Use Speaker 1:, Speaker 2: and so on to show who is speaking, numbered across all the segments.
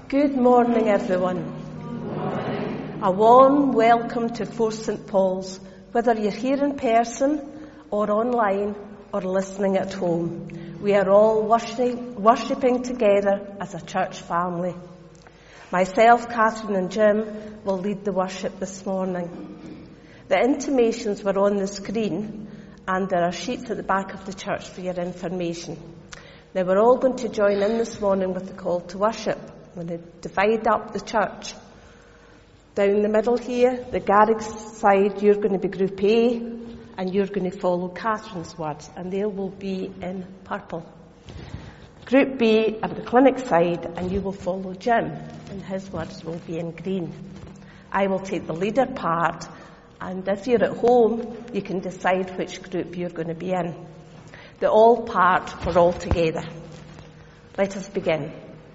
Speaker 1: Good morning, everyone. Good morning. A warm welcome to Forth St Paul's, whether you're here in person or online or listening at home. We are all worshipping together as a church family. Myself, Catherine and Jim will lead the worship this morning. The intimations were on the screen and there are sheets at the back of the church for your information. Now we're all going to join in this morning with the call to worship. We're going to divide up the church. Down the middle here, the garage side, you're going to be Group A and you're going to follow Catherine's words and they will be in purple. Group B at the clinic side and you will follow Jim and his words will be in green. I will take the leader part and if you're at home, you can decide which group you're going to be in. The all part for all together. Let us begin.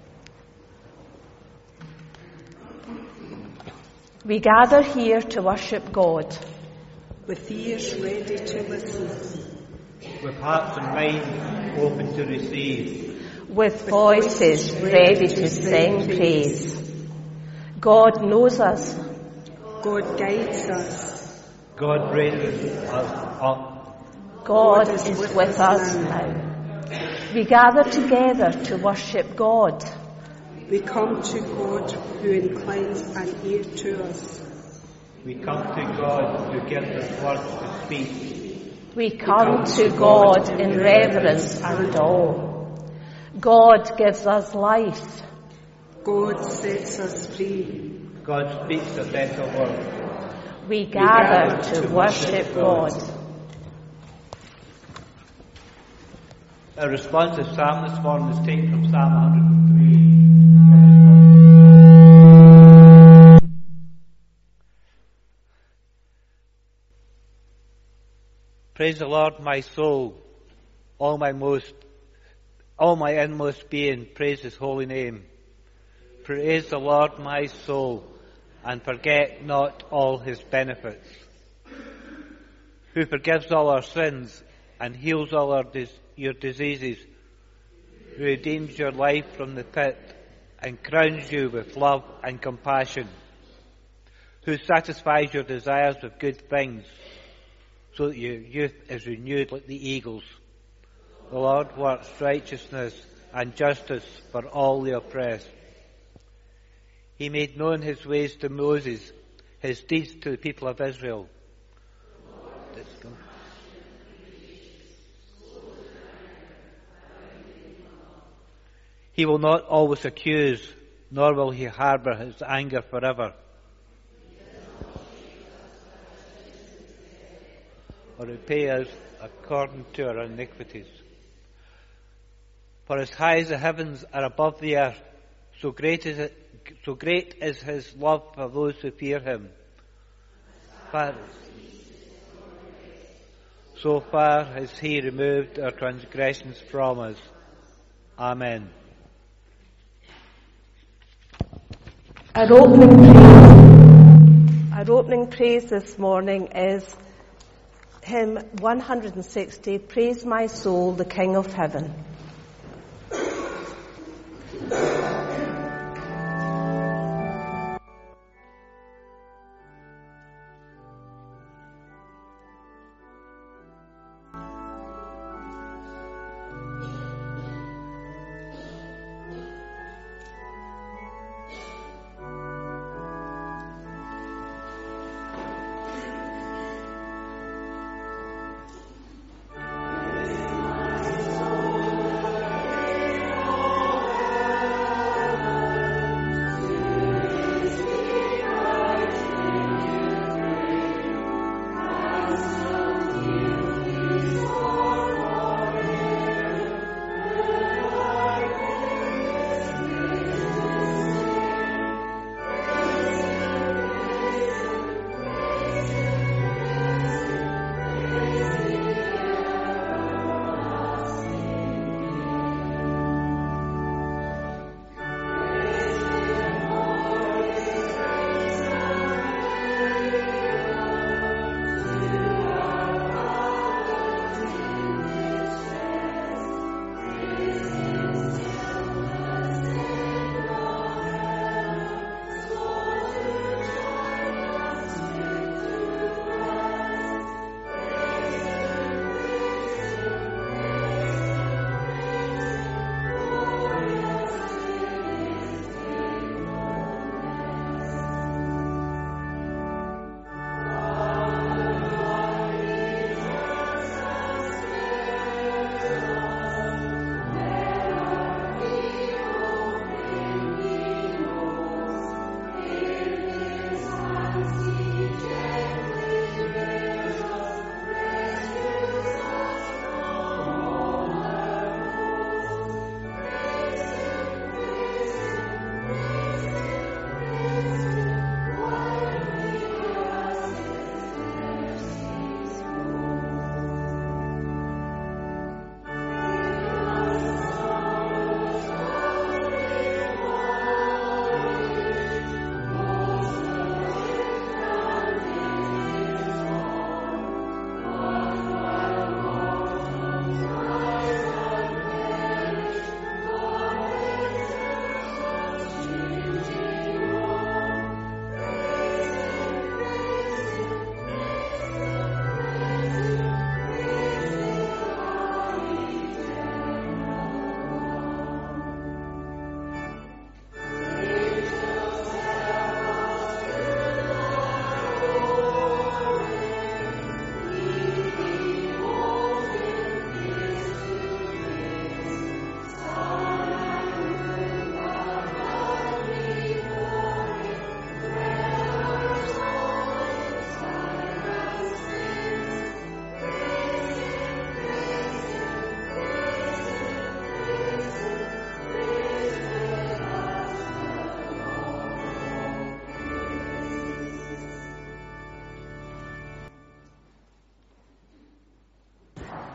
Speaker 1: We gather here to worship God.
Speaker 2: With ears ready to listen.
Speaker 3: With hearts and minds open to receive.
Speaker 1: With voices ready to sing praise. God knows us.
Speaker 2: God guides us.
Speaker 3: God raises us up.
Speaker 1: God is with us now. We gather together to worship God.
Speaker 2: We come to God who inclines an ear to us.
Speaker 3: We come to God who gives us words to speak.
Speaker 1: We come to God in reverence and awe. God gives us life.
Speaker 2: God sets us free.
Speaker 3: God speaks a better word.
Speaker 1: We gather to worship God.
Speaker 3: Our responsive psalm this morning is taken from Psalm 103. Praise the Lord, my soul, all my inmost being, praise His holy name. Praise the Lord, my soul, and forget not all His benefits. Who forgives all our sins and heals all your diseases, who redeems your life from the pit and crowns you with love and compassion, who satisfies your desires with good things, so that your youth is renewed like the eagles. The Lord works righteousness and justice for all the oppressed. He made known His ways to Moses, His deeds to the people of Israel. He will not always accuse, nor will He harbour His anger forever. Or repay us according to our iniquities. For as high as the heavens are above the earth, so great is His love for those who fear Him. So far has He removed our transgressions from us. Amen.
Speaker 1: Our opening praise this morning is hymn 160, Praise My Soul, the King of Heaven.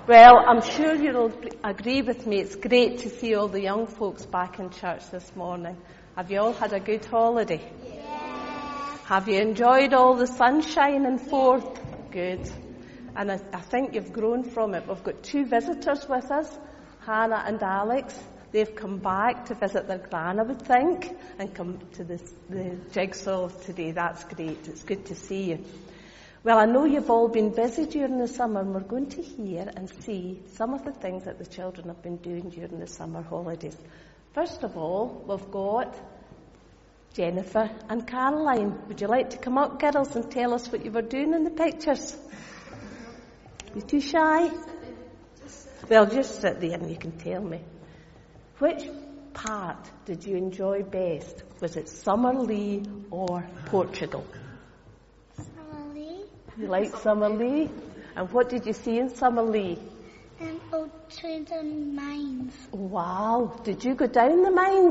Speaker 1: Well, I'm sure you'll agree with me. It's great to see all the young folks back in church this morning. Have you all had a good holiday?
Speaker 4: Yes.
Speaker 1: Have you enjoyed all the sunshine and forth? Good. And I think you've grown from it. We've got 2 visitors with us, Hannah and Alex. They've come back to visit their gran, I would think, and come to the jigsaw today. That's great. It's good to see you. Well, I know you've all been busy during the summer, and we're going to hear and see some of the things that the children have been doing during the summer holidays. First of all, we've got Jennifer and Caroline. Would you like to come up, girls, and tell us what you were doing in the pictures? You too shy? Well, just sit there and you can tell me. Which part did you enjoy best? Was it Summerlee or Portugal?
Speaker 4: Summerlee.
Speaker 1: You like Summerlee? And what did you see in Summerlee?
Speaker 4: Old trains and mines.
Speaker 1: Wow. Did you go down the mines?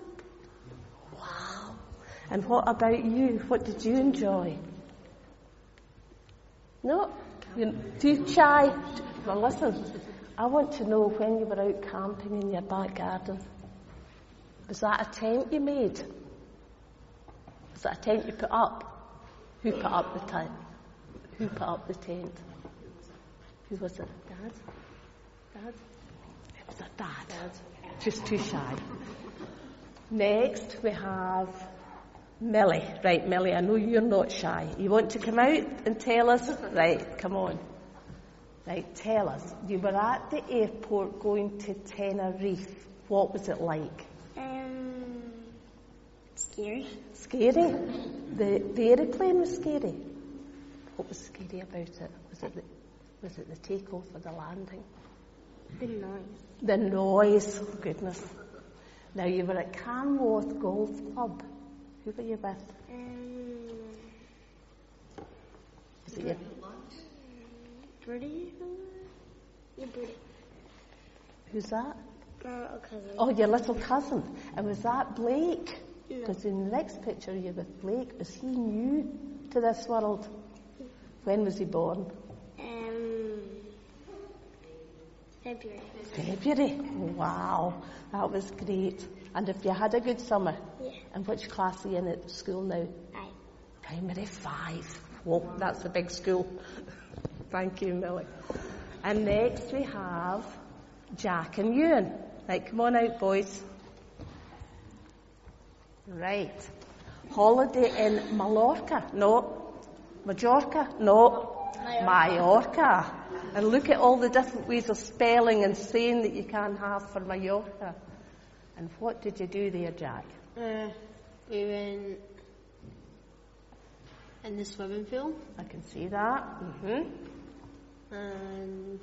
Speaker 1: Wow. And what about you? What did you enjoy? No? You're too shy? Well, listen. I want to know when you were out camping in your back garden. Was that a tent you made? Was that a tent you put up? Who put up the tent? Who put up the tent? Who was it? Dad? Dad? It was a dad. Just too shy. Next we have Millie. Right, Millie, I know you're not shy. You want to come out and tell us? Right, come on. Right, tell us. You were at the airport going to Tenerife. What was it like?
Speaker 4: Scary.
Speaker 1: Scary? The aeroplane was scary. What was scary about it? Was it the takeoff or the landing?
Speaker 4: The noise.
Speaker 1: The noise. Oh, goodness. Now you were at Canworth Golf Club. Who were you with? Was it your
Speaker 4: Brady? Yeah, Brady.
Speaker 1: Who's that?
Speaker 4: Cousin.
Speaker 1: Oh, your little cousin. And was that Blake?
Speaker 4: No.
Speaker 1: Because in the next picture you're with Blake. Was he new to this world? When was he born?
Speaker 4: February.
Speaker 1: February. Wow, that was great. And if you had a good summer?
Speaker 4: Yeah.
Speaker 1: And which class are you in at school now? Primary 5. Whoa, that's a big school. Thank you, Millie. And next we have Jack and Ewan. Right, come on out, boys. Right. Holiday in Mallorca? No. Majorca? No. Mallorca. And look at all the different ways of spelling and saying that you can have for Mallorca. And what did you do there, Jack?
Speaker 5: We went in the swimming pool.
Speaker 1: I can see that. Mm-hmm.
Speaker 5: And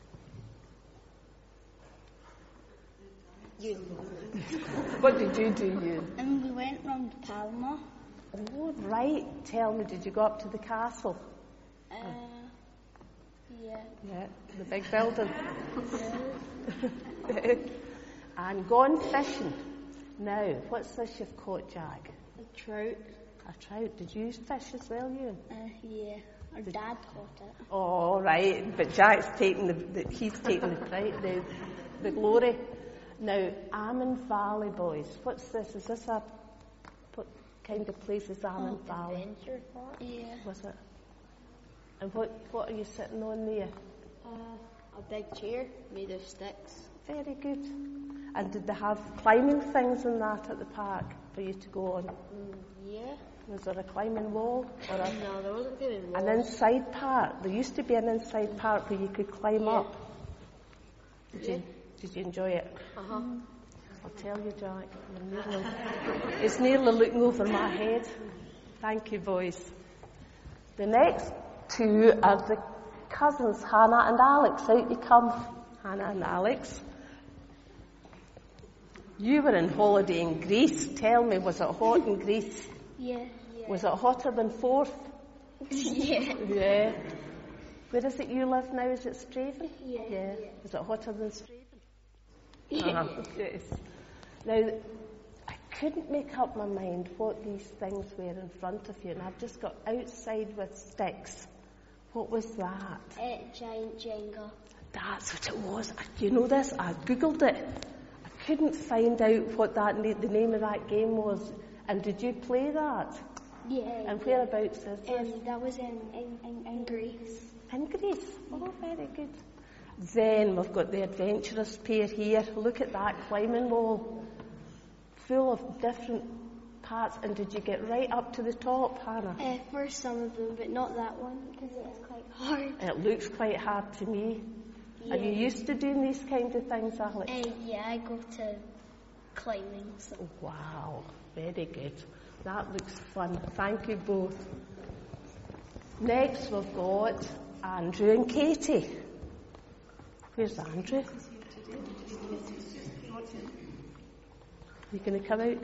Speaker 1: What did you do, you?
Speaker 4: And we went round Palma.
Speaker 1: Oh, right. Tell me, did you go up to the castle?
Speaker 4: Yeah.
Speaker 1: Yeah, the big building. And gone fishing. Now, what's this you've caught, Jack?
Speaker 4: A trout.
Speaker 1: A trout. Did you fish as well, you?
Speaker 4: Yeah. Our dad caught it.
Speaker 1: Oh, right. But Jack's taking he's taking the glory. Now, Almond Valley, boys. What's this? Is this what kind of place is Almond Valley?
Speaker 4: Adventure park? Yeah.
Speaker 1: Was it? And what are you sitting on there?
Speaker 5: a big chair made of sticks.
Speaker 1: Very good. And did they have climbing things in that at the park for you to go on?
Speaker 5: Yeah.
Speaker 1: Was there a climbing wall? Or
Speaker 5: No, there wasn't climbing walls.
Speaker 1: an inside part? There used to be an inside part where you could climb up. Did you enjoy it?
Speaker 5: Uh-huh.
Speaker 1: I'll tell you, Jack, it's nearly looking over my head. Thank you, boys. The next two are the cousins, Hannah and Alex. Out you come, Hannah and Alex. You were on holiday in Greece. Tell me, was it hot in Greece?
Speaker 4: Yeah.
Speaker 1: Was it hotter than Forth?
Speaker 4: Yeah.
Speaker 1: Yeah. Where is it you live now? Is it Straven?
Speaker 4: Yeah.
Speaker 1: Is it hotter than Straven?
Speaker 4: Yeah.
Speaker 1: Yes. Now, I couldn't make up my mind what these things were in front of you, and I've just got outside with sticks. What was that?
Speaker 4: Giant Jenga.
Speaker 1: That's what it was. Do you know this? I googled it. I couldn't find out what the name of that game was. And did you play that?
Speaker 4: Yeah.
Speaker 1: And whereabouts is this?
Speaker 4: That was in Greece.
Speaker 1: In Greece. Oh, very good. Then we've got the adventurous pair here. Look at that climbing wall. Full of different parts. And did you get right up to the top, Hannah?
Speaker 4: For some of them, but not that one, because it's quite hard.
Speaker 1: It looks quite hard to me.
Speaker 4: Yeah.
Speaker 1: Are you used to doing these kind of things, Alex?
Speaker 4: Yeah, I go to climbing, so.
Speaker 1: Wow, very good. That looks fun. Thank you both. Next we've got Andrew and Katie. Where's Andrew? You going to come out?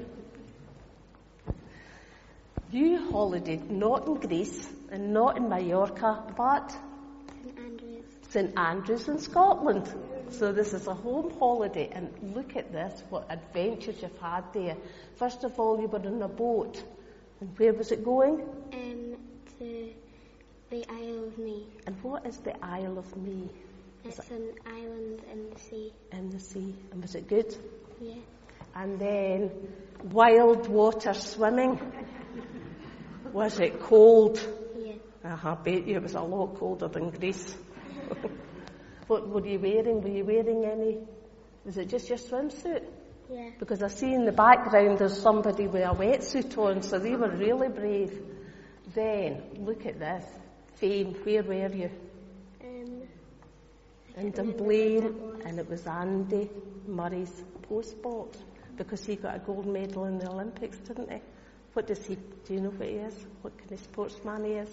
Speaker 1: You holidayed not in Greece and not in Mallorca, but St Andrews in Scotland. So this is a home holiday, and look at this, what adventures you've had there. First of all, you were in a boat. And where was it going?
Speaker 4: To the Isle of May.
Speaker 1: And what is the Isle of May?
Speaker 4: It's an island in the sea.
Speaker 1: In the sea. And was it good?
Speaker 4: Yeah.
Speaker 1: And then wild water swimming. Was it cold?
Speaker 4: Yeah.
Speaker 1: I bet you it was a lot colder than Greece. What were you wearing? Were you wearing any? Was it just your swimsuit?
Speaker 4: Yeah.
Speaker 1: Because I see in the background there's somebody with a wetsuit on, so they were really brave. Then, look at this. Fame, where were you? In Dunblane, and it was Andy Murray's postbox, because he got a gold medal in the Olympics, didn't he? What does he, do you know what he is? What kind of sportsman he is?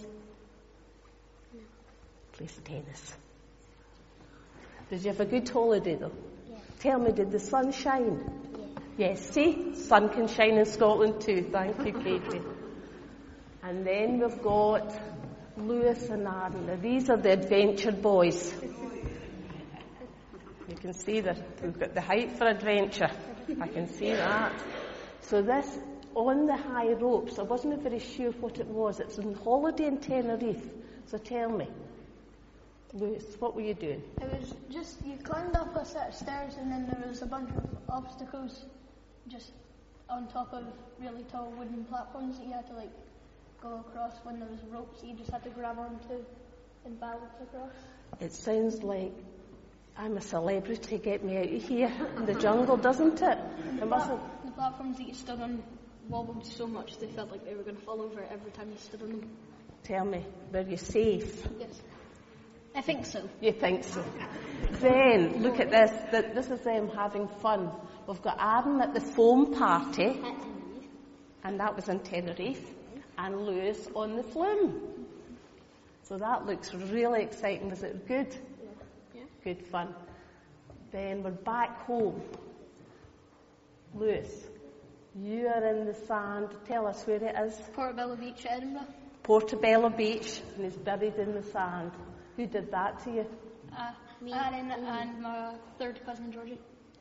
Speaker 1: Plays tennis. Did you have a good holiday though?
Speaker 4: Yeah.
Speaker 1: Tell me, did the sun shine?
Speaker 4: Yeah.
Speaker 1: Yes, see? Sun can shine in Scotland too. Thank you, Katie. And then we've got Lewis and Aaron. Now, these are the adventure boys. You can see that we've got the height for adventure. I can see that. So this, on the high ropes, I wasn't very sure what it was. It's on holiday in Tenerife. So tell me, Lewis, what were you doing?
Speaker 6: It was just, you climbed up a set of stairs and then there was a bunch of obstacles just on top of really tall wooden platforms that you had to go across when there was ropes that you just had to grab onto and balance across.
Speaker 1: It sounds like I'm a celebrity, get me out of here in the jungle, doesn't it?
Speaker 6: The platforms that you stood on wobbled so much they felt like they were going to fall over every time you stood on them.
Speaker 1: Tell me, were you safe?
Speaker 6: Yes. I think so.
Speaker 1: You think so? Then, look at this. This is them having fun. We've got Aaron at the foam party, and that was in Tenerife, and Lewis on the flume. So that looks really exciting. Was it good?
Speaker 6: Yeah.
Speaker 1: Good fun. Then we're back home. Lewis, you are in the sand. Tell us where it is.
Speaker 6: Portobello Beach, Edinburgh.
Speaker 1: Portobello Beach, and he's buried in the sand. Who did that to you?
Speaker 6: Me, Aaron, and my third cousin Georgie.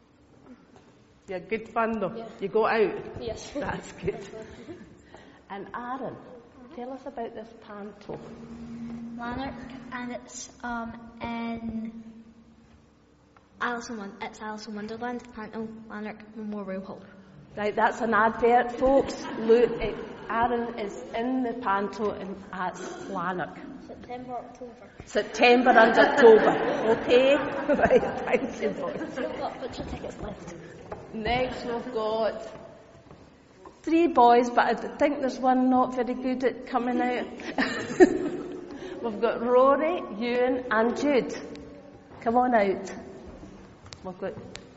Speaker 1: Yeah, good fun though.
Speaker 6: Yeah.
Speaker 1: You go out.
Speaker 6: Yes.
Speaker 1: That's good. And Aaron, tell us about this panto.
Speaker 4: Lanark, and it's in Alice in Wonderland, Panto, Lanark Memorial Hall.
Speaker 1: Right, that's an advert, folks. Aaron is in the panto at Lanark. September and October. Okay? Right, thank you, boys.
Speaker 4: Still got a bunch of tickets left.
Speaker 1: Next we've got 3 boys, but I think there's one not very good at coming out. We've got Rory, Ewan and Jude. Come on out. We've got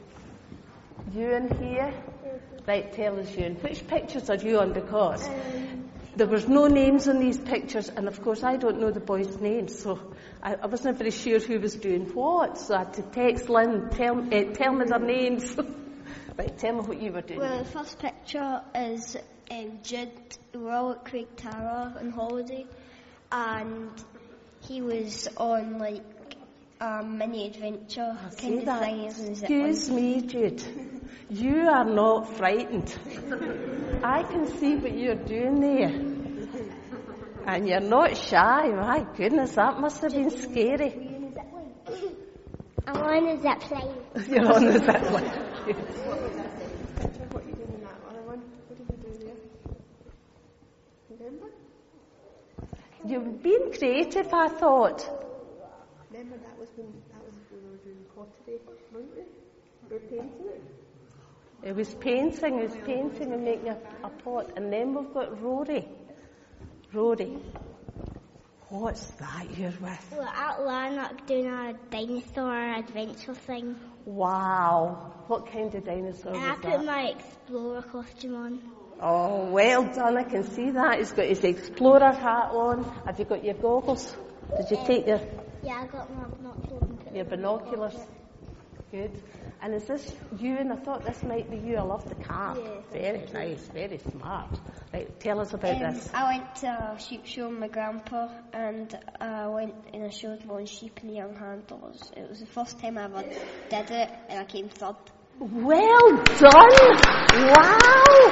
Speaker 1: Ewan here. Right, tell us, Ewan, which pictures are you on? Because there was no names on these pictures, and of course I don't know the boys' names, so I wasn't very sure who was doing what, so I had to text Lynn, tell me their names. Right, tell me what you were doing.
Speaker 4: Well, the first picture is Jude. We're all at Craig Tara on holiday, and he was on a mini adventure kind of thing.
Speaker 1: Excuse me, Jude. You are not frightened. I can see what you're doing there. And, And you're not shy. My goodness, that must have been scary.
Speaker 4: I'm on the zip line.
Speaker 1: You're on the zip line.
Speaker 2: What are you doing in that other one? What did we do there? Remember?
Speaker 1: You've been creative, I thought.
Speaker 2: Remember that was when we were doing pottery, weren't we? We were painting it.
Speaker 1: It was painting and making a pot. And then we've got Rory. Rory, what's that you're with?
Speaker 4: We're at Lanark doing a dinosaur adventure thing.
Speaker 1: Wow. What kind of dinosaur
Speaker 4: And I
Speaker 1: was
Speaker 4: put
Speaker 1: that?
Speaker 4: my explorer costume on.
Speaker 1: Oh, well done. I can see that. He's got his explorer hat on. Have you got your goggles? Did you take
Speaker 4: Yeah, I got my binoculars and put
Speaker 1: your
Speaker 4: them in my
Speaker 1: binoculars?
Speaker 4: pocket.
Speaker 1: Good. And is this you? And I thought this might be you. I love the cap.
Speaker 4: Yeah.
Speaker 1: Very nice. Very smart. Right, tell us about this.
Speaker 7: I went to a sheep show with my grandpa, and I went and I showed one sheep in the young handlers. It was the first time I ever did it, and I came third.
Speaker 1: Well done! Wow!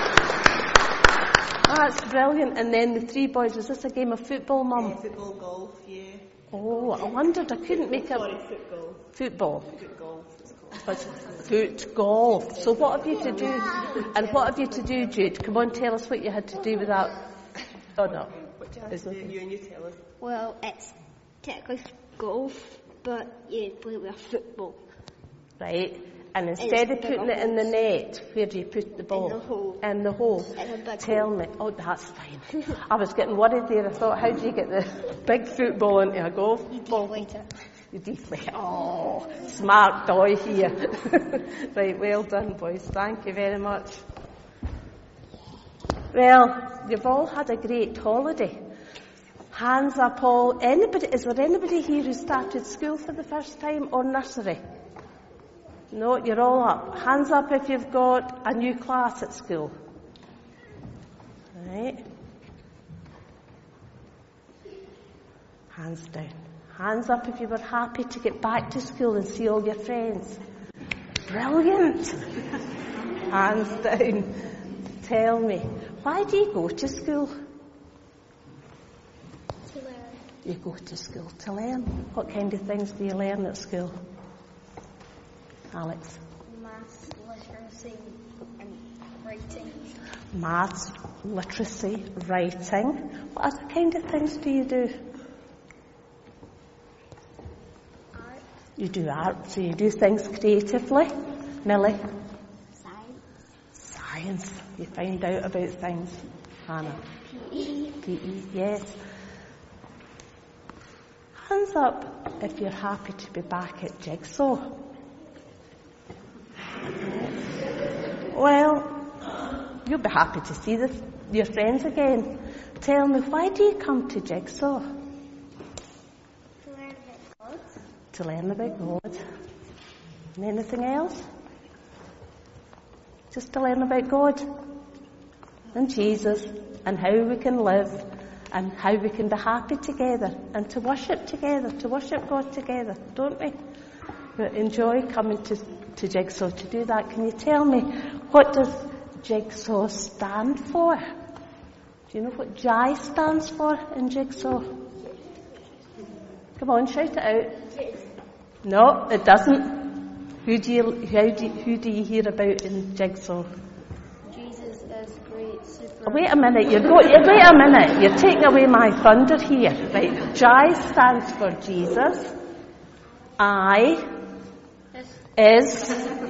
Speaker 1: That's brilliant. And then the three boys, was this a game of football, Mum?
Speaker 2: Football, golf, yeah.
Speaker 1: Oh, I wondered. I couldn't make out.
Speaker 2: Football.
Speaker 1: Football.
Speaker 2: Foot golf, it's called.
Speaker 1: But foot golf. So what have you to do? And what have you to do, Jude? Come on, tell us what you had to do with that. Oh no.
Speaker 2: What do you have to do? You and you tell us.
Speaker 7: Well, it's technically golf, but you play with a football.
Speaker 1: Right. And instead of putting it in the net, where do you put the ball?
Speaker 7: In the hole.
Speaker 1: In the hole.
Speaker 7: In a big
Speaker 1: Tell me. Oh, that's fine. I was getting worried there. I thought, how do you get the big football into a golf ball?
Speaker 7: Deflate it.
Speaker 1: You deflate. Oh, smart boy here. Right, well done, boys. Thank you very much. Well, you've all had a great holiday. Hands up all. Anybody? Is there anybody here who started school for the first time or nursery? No, you're all up. Hands up if you've got a new class at school. Right. Hands down. Hands up if you were happy to get back to school and see all your friends. Brilliant. Hands down. Tell me, why do you go to school?
Speaker 4: To learn.
Speaker 1: You go to school to learn. What kind of things do you learn at school? Alex?
Speaker 6: Maths, literacy, and writing.
Speaker 1: Maths, literacy, writing. What other kind of things do you do?
Speaker 4: Art.
Speaker 1: You do art, so you do things creatively. Millie?
Speaker 4: Science.
Speaker 1: Science. You find out about things. Hannah? PE, yes. Hands up if you're happy to be back at Jigsaw. Well, you'll be happy to see your friends again. Tell me, why do you come to Jigsaw?
Speaker 4: To learn about God.
Speaker 1: To learn about God. And anything else? Just to learn about God and Jesus and how we can live and how we can be happy together and to worship God together, don't we? We enjoy coming to Jigsaw to do that. Can you tell me, what does Jigsaw stand for? Do you know what JI stands for in Jigsaw? Come on, shout it out. No, it doesn't. Who do you hear about in Jigsaw?
Speaker 7: Jesus is great, super.
Speaker 1: Wait a minute, wait a minute, you're taking away my thunder here. Right, JI stands for Jesus. I is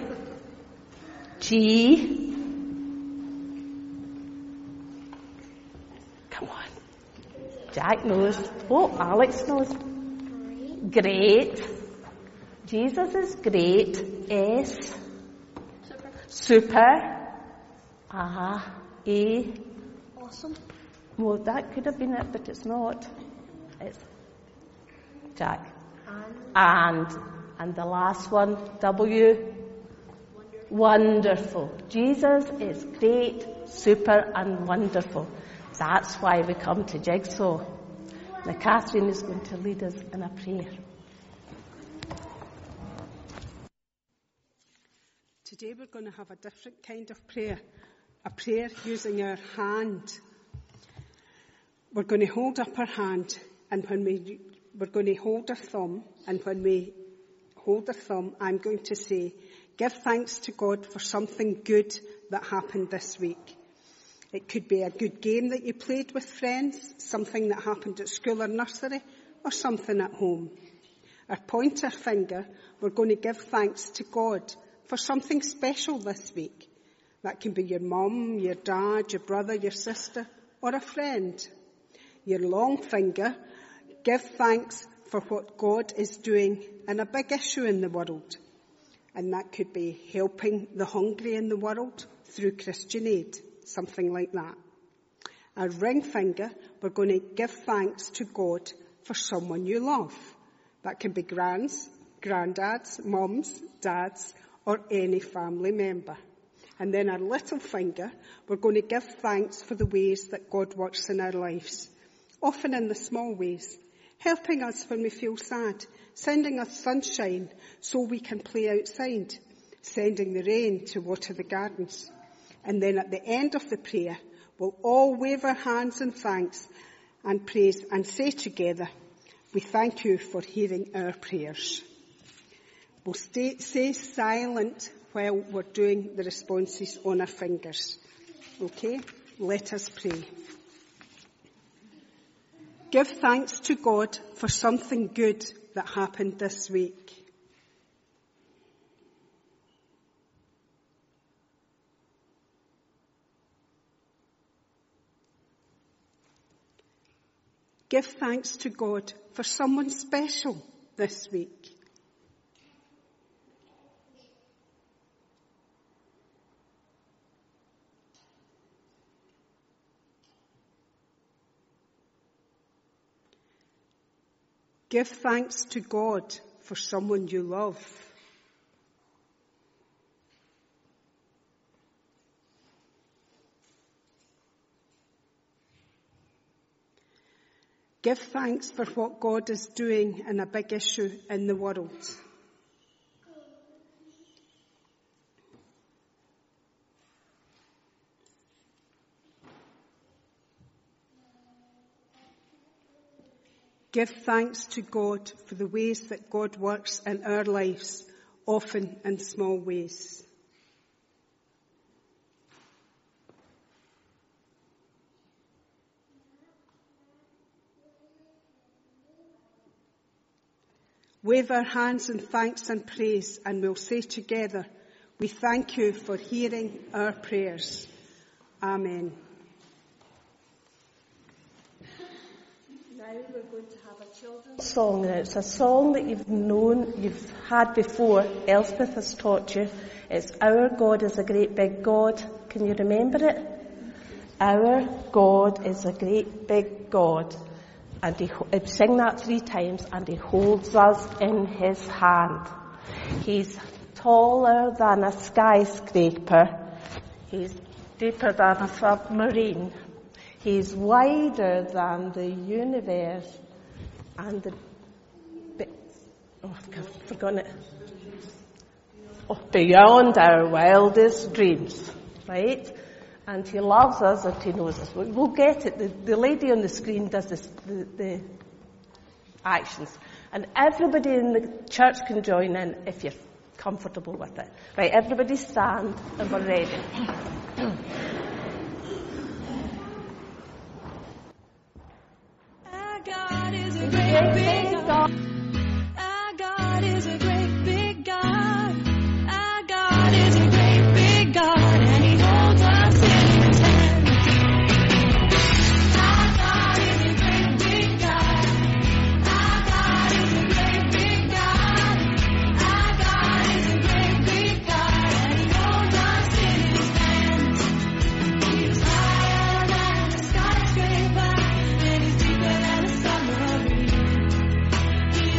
Speaker 1: G. Come on. Jack knows. Oh, Alex knows. Great. Jesus is great. S. Super. A.
Speaker 6: Awesome.
Speaker 1: Well, that could have been it, but it's not. It's Jack. And the last one, W. Wonderful. Jesus is great, super, and wonderful. That's why we come to Jigsaw. Now, Catherine is going to lead us in a prayer.
Speaker 2: Today we're going to have a different kind of prayer. A prayer using our hand. We're going to hold up our hand, and we're going to hold our thumb, and when we hold a thumb, I'm going to say, give thanks to God for something good that happened this week. It could be a good game that you played with friends, something that happened at school or nursery, or something at home. Our pointer finger, we're going to give thanks to God for something special this week. That can be your mum, your dad, your brother, your sister, or a friend. Your long finger, give thanks for what God is doing in a big issue in the world. And that could be helping the hungry in the world through Christian Aid, something like that. Our ring finger, we're going to give thanks to God for someone you love. That can be grands, granddads, mums, dads, or any family member. And then our little finger, we're going to give thanks for the ways that God works in our lives, often in the small ways, helping us when we feel sad, sending us sunshine so we can play outside, sending the rain to water the gardens. And then at the end of the prayer, we'll all wave our hands in thanks and praise and say together, we thank you for hearing our prayers. We'll stay silent while we're doing the responses on our fingers. Okay? Let us pray. Give thanks to God for something good that happened this week. Give thanks to God for someone special this week. Give thanks to God for someone you love. Give thanks for what God is doing in a big issue in the world. Give thanks to God for the ways that God works in our lives, often in small ways. Wave our hands in thanks and praise, and we'll say together, we thank you for hearing our prayers. Amen. Now we're going to have a children's song. Now it's a song that you've had before. Elspeth has taught you. It's Our God is a Great Big God. Can you remember it? Our God is a great big God. And sing that 3 times, and he holds us in his hand. He's taller than a skyscraper. He's deeper than a submarine. He's wider than the universe. And I've forgotten it. Beyond our wildest dreams. Right? And he loves us and he knows us. We'll get it. The lady on the screen does the actions. And everybody in the church can join in if you're comfortable with it. Right, everybody stand and we're ready.
Speaker 8: Our God is a great big God. Our God is a great big God. Our God is a great big God. And he holds us in his hand. Our God is a great big God. Our God is a great big God. Our God is a great big God. And he holds us in his hand. He is higher than the skyscraper. And he's deeper than a submarine. He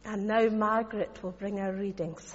Speaker 1: And now Margaret will bring our readings.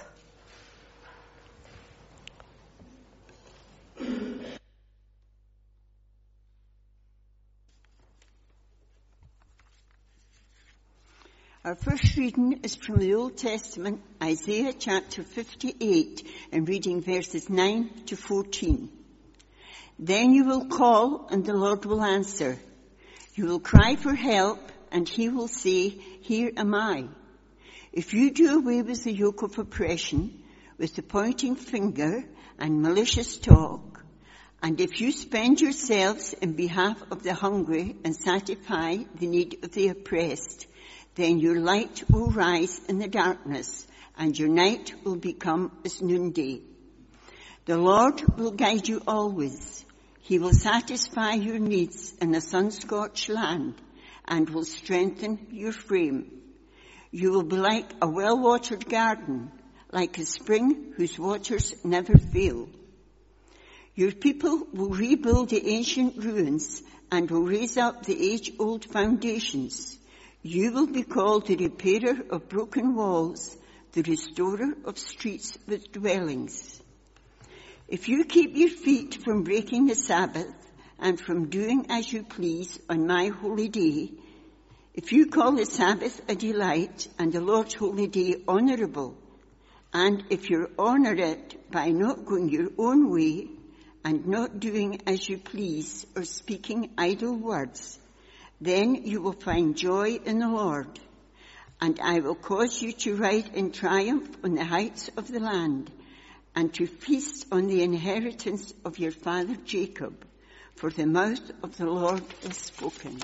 Speaker 9: Our first reading is from the Old Testament, Isaiah chapter 58, and reading verses 9 to 14. Then you will call, and the Lord will answer. You will cry for help, and he will say, here am I. If you do away with the yoke of oppression, with the pointing finger and malicious talk, and if you spend yourselves in behalf of the hungry and satisfy the need of the oppressed, then your light will rise in the darkness, and your night will become as noonday. The Lord will guide you always. He will satisfy your needs in a sun-scorched land, and will strengthen your frame. You will be like a well-watered garden, like a spring whose waters never fail. Your people will rebuild the ancient ruins and will raise up the age-old foundations. You will be called the repairer of broken walls, the restorer of streets with dwellings. If you keep your feet from breaking the Sabbath and from doing as you please on my holy day, if you call the Sabbath a delight and the Lord's holy day honorable, and if you honor it by not going your own way and not doing as you please or speaking idle words, then you will find joy in the Lord, and I will cause you to ride in triumph on the heights of the land, and to feast on the inheritance of your father Jacob, for the mouth of the Lord is spoken.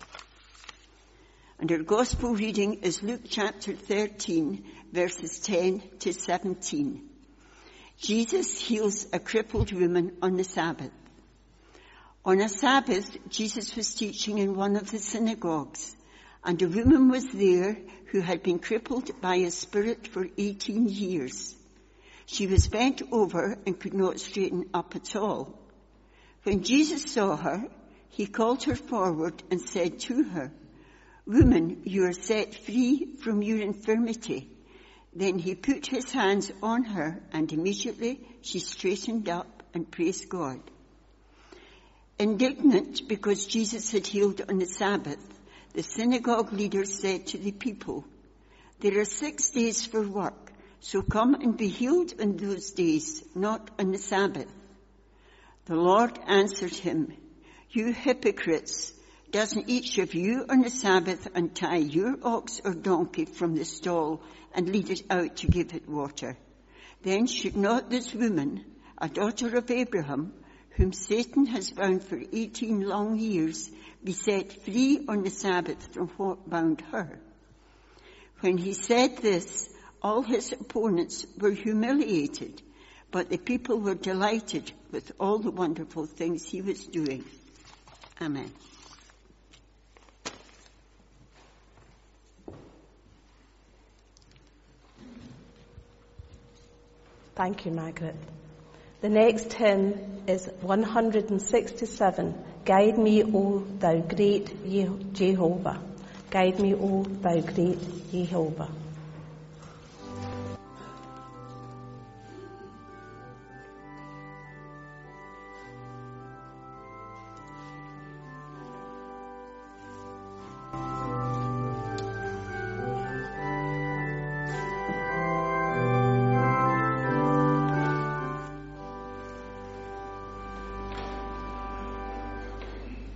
Speaker 9: And our gospel reading is Luke chapter 13, verses 10 to 17. Jesus heals a crippled woman on the Sabbath. On a Sabbath, Jesus was teaching in one of the synagogues, and a woman was there who had been crippled by a spirit for 18 years. She was bent over and could not straighten up at all. When Jesus saw her, he called her forward and said to her, "Woman, you are set free from your infirmity." Then he put his hands on her, and immediately she straightened up and praised God. Indignant because Jesus had healed on the Sabbath, the synagogue leaders said to the people, "There are 6 days for work, so come and be healed on those days, not on the Sabbath." The Lord answered him, "You hypocrites, doesn't each of you on the Sabbath untie your ox or donkey from the stall and lead it out to give it water? Then should not this woman, a daughter of Abraham, whom Satan has bound for 18 long years, be set free on the Sabbath from what bound her?" When he said this, all his opponents were humiliated, but the people were delighted with all the wonderful things he was doing. Amen.
Speaker 1: Thank you, Margaret. The next hymn is 167, Guide Me, O Thou Great Jehovah. Guide me, O Thou Great Jehovah.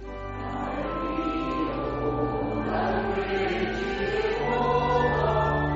Speaker 8: Jehovah.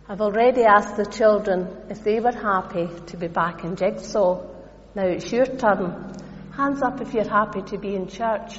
Speaker 1: I've already asked the children if they were happy to be back in Jigsaw. Now it's your turn. Hands up if you're happy to be in church.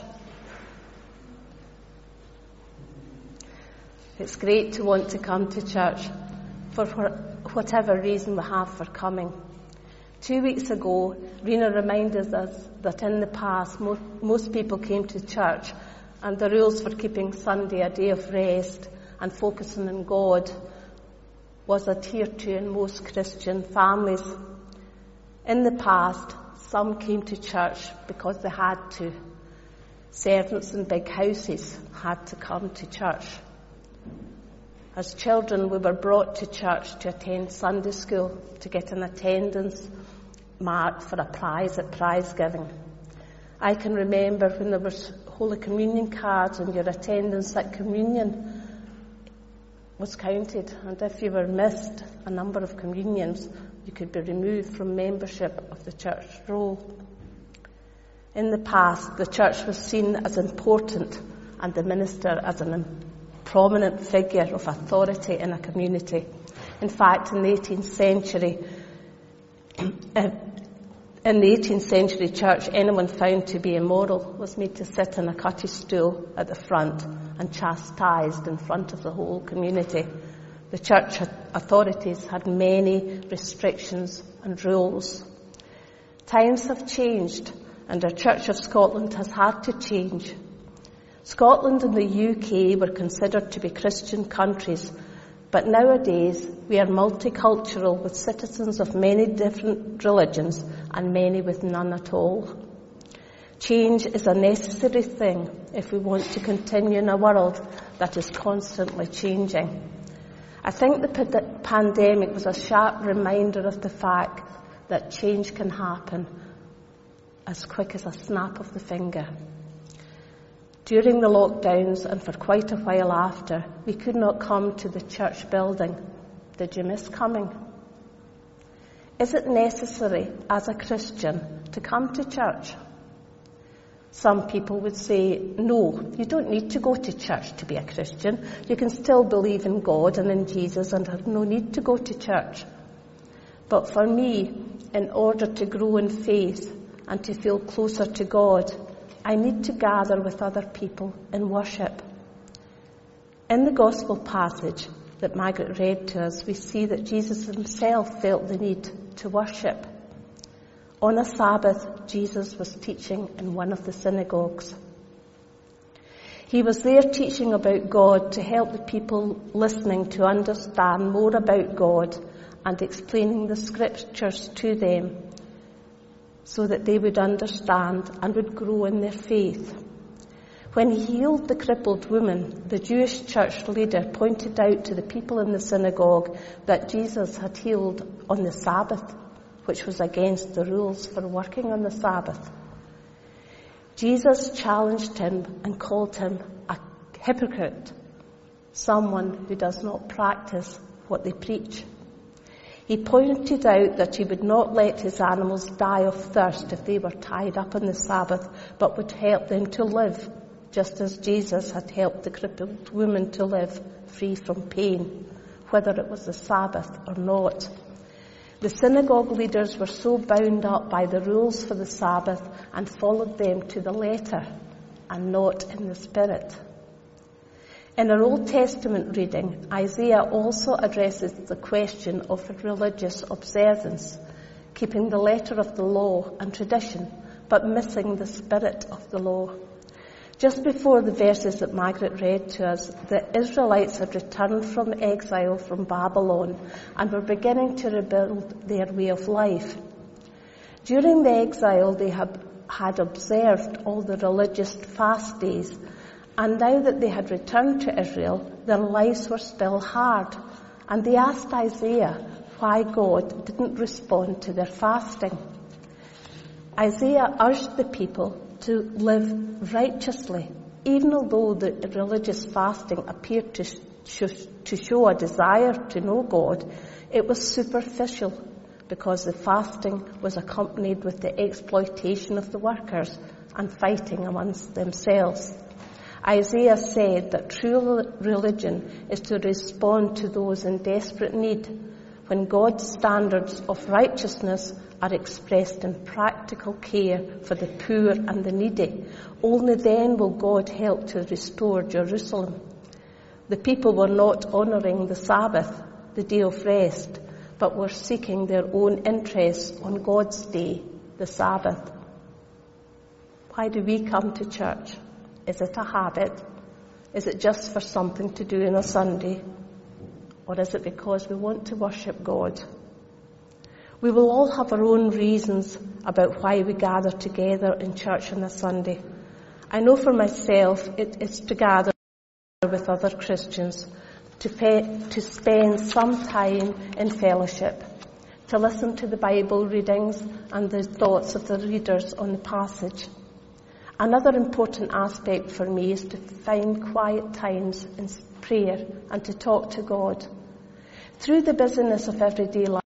Speaker 1: It's great to want to come to church for whatever reason we have for coming. 2 weeks ago, Rena reminded us that in the past most people came to church and the rules for keeping Sunday a day of rest and focusing on God was adhered to in most Christian families. In the past, some came to church because they had to. Servants in big houses had to come to church. As children, we were brought to church to attend Sunday school, to get an attendance marked for a prize at prize giving. I can remember when there was Holy Communion cards and your attendance at communion was counted, and if you were missed a number of communions, you could be removed from membership of the church roll. In the past, the church was seen as important and the minister as a prominent figure of authority in a community. In fact, in the 18th century church, anyone found to be immoral was made to sit in a cutty stool at the front and chastised in front of the whole community. The church authorities had many restrictions and rules. Times have changed, and our Church of Scotland has had to change. Scotland and the UK were considered to be Christian countries, but nowadays we are multicultural with citizens of many different religions and many with none at all. Change is a necessary thing if we want to continue in a world that is constantly changing. I think the pandemic was a sharp reminder of the fact that change can happen as quick as a snap of the finger. During the lockdowns and for quite a while after, we could not come to the church building. Did you miss coming? Is it necessary as a Christian to come to church? Some people would say, no, you don't need to go to church to be a Christian. You can still believe in God and in Jesus and have no need to go to church. But for me, in order to grow in faith and to feel closer to God, I need to gather with other people in worship. In the Gospel passage that Margaret read to us, we see that Jesus himself felt the need to worship. On a Sabbath, Jesus was teaching in one of the synagogues. He was there teaching about God to help the people listening to understand more about God and explaining the scriptures to them so that they would understand and would grow in their faith. When he healed the crippled woman, the Jewish church leader pointed out to the people in the synagogue that Jesus had healed on the Sabbath, which was against the rules for working on the Sabbath. Jesus challenged him and called him a hypocrite, someone who does not practice what they preach. He pointed out that he would not let his animals die of thirst if they were tied up on the Sabbath, but would help them to live, just as Jesus had helped the crippled woman to live free from pain, whether it was the Sabbath or not. The synagogue leaders were so bound up by the rules for the Sabbath and followed them to the letter and not in the spirit. In our Old Testament reading, Isaiah also addresses the question of religious observance, keeping the letter of the law and tradition, but missing the spirit of the law. Just before the verses that Margaret read to us, the Israelites had returned from exile from Babylon and were beginning to rebuild their way of life. During the exile, they had observed all the religious fast days, and now that they had returned to Israel, their lives were still hard, and they asked Isaiah why God didn't respond to their fasting. Isaiah urged the people to live righteously, even although the religious fasting appeared to show a desire to know God. It was superficial because the fasting was accompanied with the exploitation of the workers and fighting amongst themselves. Isaiah said that true religion is to respond to those in desperate need, when God's standards of righteousness are expressed in practical care for the poor and the needy. Only then will God help to restore Jerusalem. The people were not honouring the Sabbath, the day of rest, but were seeking their own interests on God's day, the Sabbath. Why do we come to church? Is it a habit? Is it just for something to do on a Sunday? Or is it because we want to worship God? We will all have our own reasons about why we gather together in church on a Sunday. I know for myself it's to gather with other Christians, to spend some time in fellowship, to listen to the Bible readings and the thoughts of the readers on the passage. Another important aspect for me is to find quiet times in prayer and to talk to God. Through the busyness of everyday life,